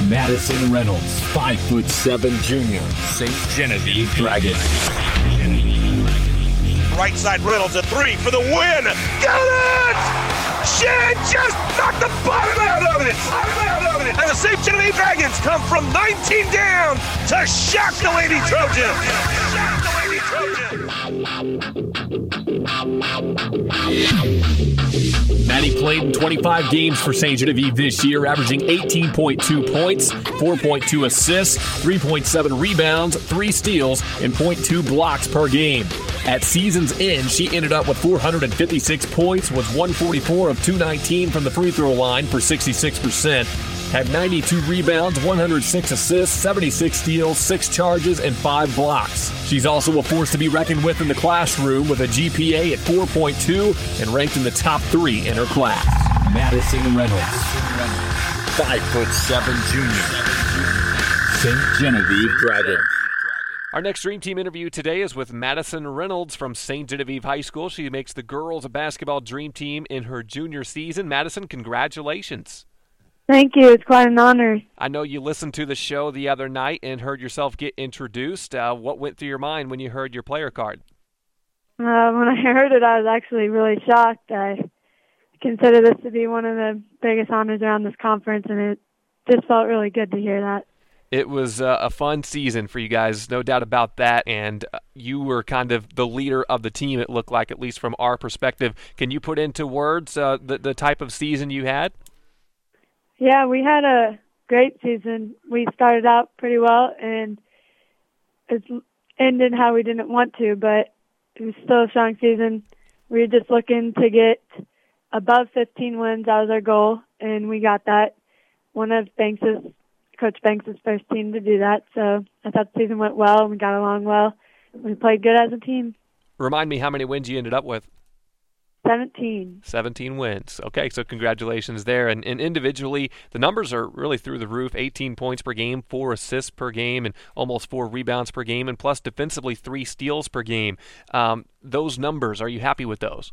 Madison Reynolds, 5'7" junior, St. Genevieve Dragons. Right side Reynolds, a three for the win. Got it! She just knocked the bottom out of it! And the St. Genevieve Dragons come from 19 down to shock the Lady Trojans. Maddie played in 25 games for St. Genevieve this year, averaging 18.2 points, 4.2 assists, 3.7 rebounds, 3 steals, and 0.2 blocks per game. At season's end, she ended up with 456 points, with 144 of 219 from the free throw line for 66%. Had 92 rebounds, 106 assists, 76 steals, 6 charges, and 5 blocks. She's also a force to be reckoned with in the classroom, with a GPA at 4.2 and ranked in the top 3 in her class. Madison Reynolds, 5'7" junior, St. Genevieve Dragons. Our next Dream Team interview today is with Madison Reynolds from St. Genevieve High School. She makes the girls basketball Dream Team in her junior season. Madison, congratulations. Thank you. It's quite an honor. I know you listened to the show the other night and heard yourself get introduced. What went through your mind when you heard your player card? When I heard it, I was actually really shocked. I consider this to be one of the biggest honors around this conference, and it just felt really good to hear that. It was a fun season for you guys, no doubt about that, and you were kind of the leader of the team, it looked like, at least from our perspective. Can you put into words the type of season you had? Yeah, we had a great season. We started out pretty well, and it ended how we didn't want to, but it was still a strong season. We were just looking to get above 15 wins. That was our goal, and we got that. One of Coach Banks' first team to do that, so I thought the season went well, and we got along well. We played good as a team. Remind me how many wins you ended up with. 17. 17 wins. Okay, so congratulations there. And individually, the numbers are really through the roof. 18 points per game, 4 assists per game, and almost 4 rebounds per game, and plus defensively 3 steals per game. Those numbers, are you happy with those?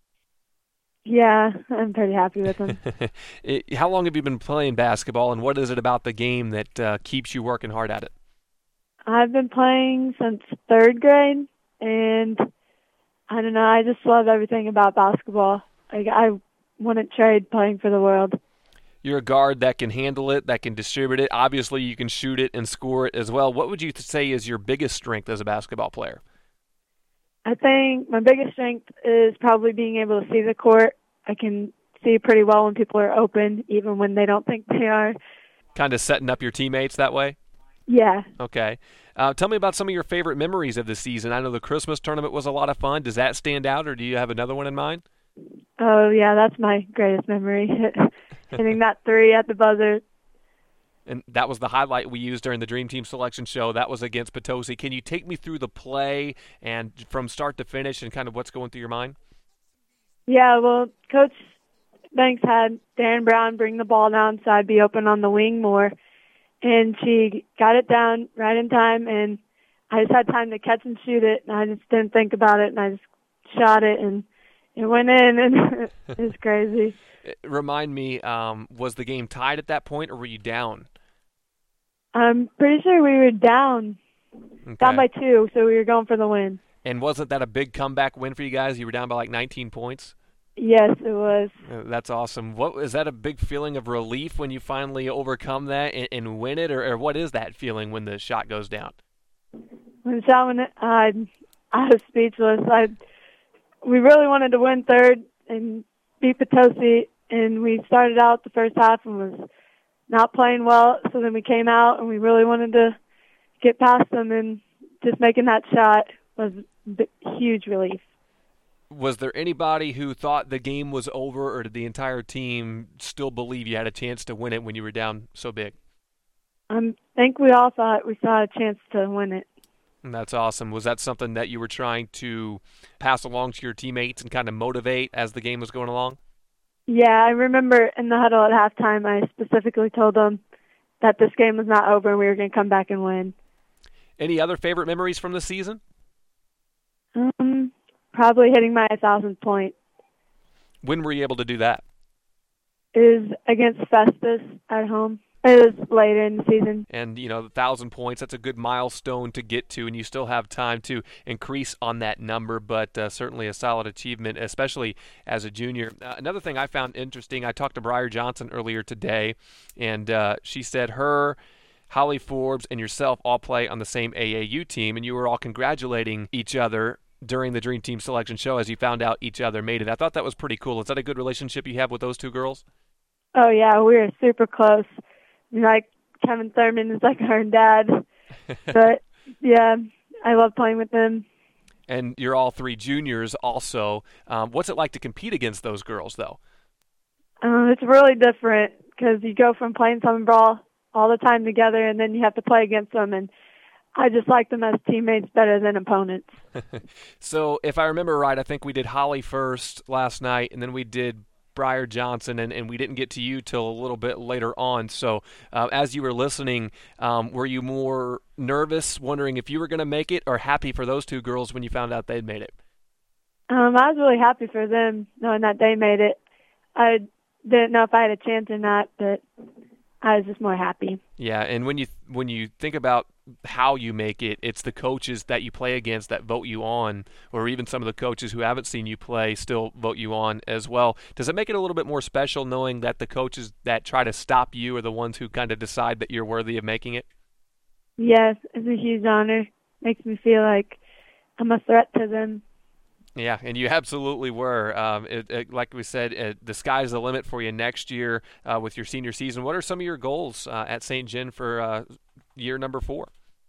Yeah, I'm pretty happy with them. How long have you been playing basketball, and what is it about the game that keeps you working hard at it? I've been playing since 3rd grade, and I don't know, I just love everything about basketball. I wouldn't trade playing for the world. You're a guard that can handle it, that can distribute it. Obviously, you can shoot it and score it as well. What would you say is your biggest strength as a basketball player? I think my biggest strength is probably being able to see the court. I can see pretty well when people are open, even when they don't think they are. Kind of setting up your teammates that way? Yeah. Okay. Tell me about some of your favorite memories of the season. I know the Christmas tournament was a lot of fun. Does that stand out, or do you have another one in mind? Oh, yeah, that's my greatest memory, hitting that 3 at the buzzer. And that was the highlight we used during the Dream Team selection show. That was against Potosi. Can you take me through the play and from start to finish and kind of what's going through your mind? Yeah, well, Coach Banks had Darren Brown bring the ball down so I'd be open on the wing more. And she got it down right in time, and I just had time to catch and shoot it, and I just didn't think about it, and I just shot it, and it went in, and it was crazy. Remind me, was the game tied at that point, or were you down? I'm pretty sure we were down by 2, so we were going for the win. And wasn't that a big comeback win for you guys? You were down by like 19 points? Yes, it was. That's awesome. Is that a big feeling of relief when you finally overcome that and win it, or what is that feeling when the shot goes down? When the shot went, I was speechless. We really wanted to win 3rd and beat Potosi, and we started out the first half and was not playing well, so then we came out and we really wanted to get past them, and just making that shot was a huge relief. Was there anybody who thought the game was over, or did the entire team still believe you had a chance to win it when you were down so big? I think we all thought we saw a chance to win it. And that's awesome. Was that something that you were trying to pass along to your teammates and kind of motivate as the game was going along? Yeah, I remember in the huddle at halftime, I specifically told them that this game was not over and we were going to come back and win. Any other favorite memories from the season? Probably hitting my 1,000th point. When were you able to do that? It was against Festus at home. It was later in the season. And, 1,000 points, that's a good milestone to get to, and you still have time to increase on that number, but certainly a solid achievement, especially as a junior. Another thing I found interesting, I talked to Briar Johnson earlier today, and she said her, Holly Forbes, and yourself all play on the same AAU team, and you were all congratulating each other during the Dream Team selection show as you found out each other made it. I thought that was pretty cool. Is that a good relationship you have with those two girls? Oh, yeah, we were super close. Like, Kevin Thurman is like her dad. But, yeah, I love playing with them. And you're all three juniors also. What's it like to compete against those girls, though? It's really different because you go from playing summer ball all the time together, and then you have to play against them. And I just like them as teammates better than opponents. So if I remember right, I think we did Holly first last night, and then we did Briar Johnson, and we didn't get to you till a little bit later on. So as you were listening, were you more nervous, wondering if you were going to make it, or happy for those two girls when you found out they'd made it? I was really happy for them, knowing that they made it. I didn't know if I had a chance or not, but I was just more happy. Yeah, and when you think about how you make it, it's the coaches that you play against that vote you on, or even some of the coaches who haven't seen you play still vote you on as well. Does it make it a little bit more special knowing that the coaches that try to stop you are the ones who kind of decide that you're worthy of making it? Yes, it's a huge honor. Makes me feel like I'm a threat to them. Yeah, and you absolutely were. Like we said, the sky's the limit for you next year with your senior season. What are some of your goals at St. John for year number 4?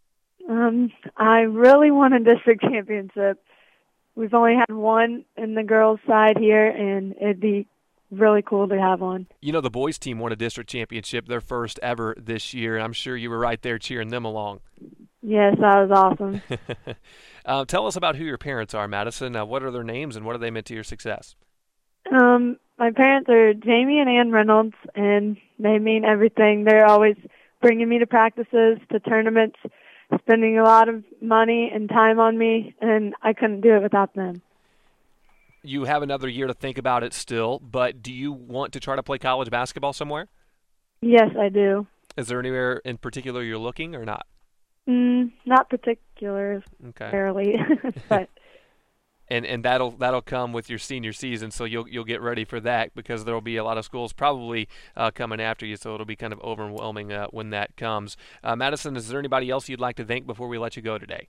I really want a district championship. We've only had one in the girls' side here, and it'd be really cool to have one. The boys' team won a district championship, their first ever this year. I'm sure you were right there cheering them along. Yes, that was awesome. Tell us about who your parents are, Madison. What are their names, and what have they meant to your success? My parents are Jamie and Ann Reynolds, and they mean everything. They're always bringing me to practices, to tournaments, spending a lot of money and time on me, and I couldn't do it without them. You have another year to think about it still, but do you want to try to play college basketball somewhere? Yes, I do. Is there anywhere in particular you're looking or not? Not particularly, but and that'll come with your senior season, so you'll get ready for that because there'll be a lot of schools probably coming after you, so it'll be kind of overwhelming when that comes. Madison, is there anybody else you'd like to thank before we let you go today?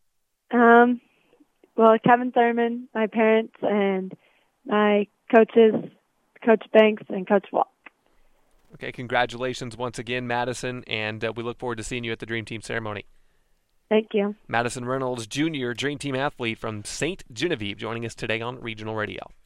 Well, Kevin Thurman, my parents, and my coaches, Coach Banks and Coach Walk. Okay, congratulations once again, Madison, and we look forward to seeing you at the Dream Team ceremony. Thank you. Madison Reynolds, Jr., Dream Team athlete from St. Genevieve, joining us today on Regional Radio.